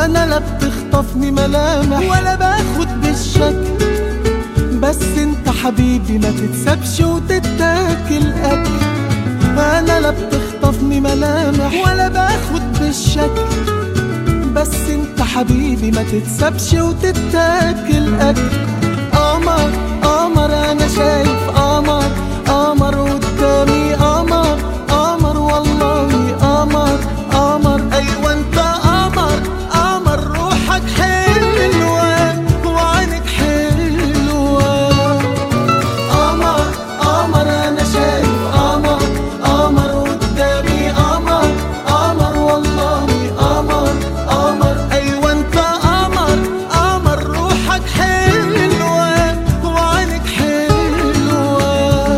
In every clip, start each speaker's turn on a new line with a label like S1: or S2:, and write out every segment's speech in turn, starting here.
S1: انا لا بتخطفني ملامح ولا باخد بالشكل، بس انت حبيبي ما تتسابش وتتاكل اكل. انا لا بتخطفني ملامح ولا باخد بالشكل، بس انت حبيبي ما تتسابش وتتاكل اكل. قمر قمر انا شايف قمر، قمر قدامي قمر، قمر والله قمر، قمر ايوه انت قمر، قمر روحك حلوة وعينك حلوة. قمر قمر انا شايف قمر، قمر قدامي قمر، قمر والله قمر، قمر ايوه انت قمر، قمر روحك حلوة وعينك حلوة.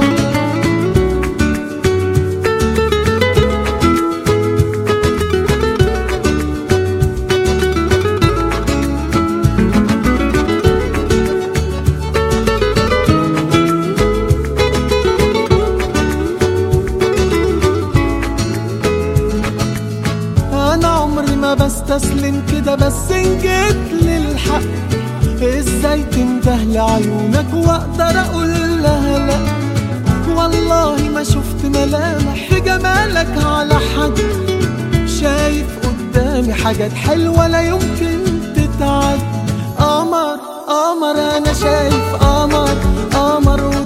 S1: انا عمري ما بستسلم كده، بس ان جيت للحق ازاي تندهلي عيونك واقدر اقول لها لا. والله ما شفت ملامح في جمالك على حد، شايف قدامي حاجات حلوة لا يمكن تتعد. قمر قمر انا شايف قمر، قمر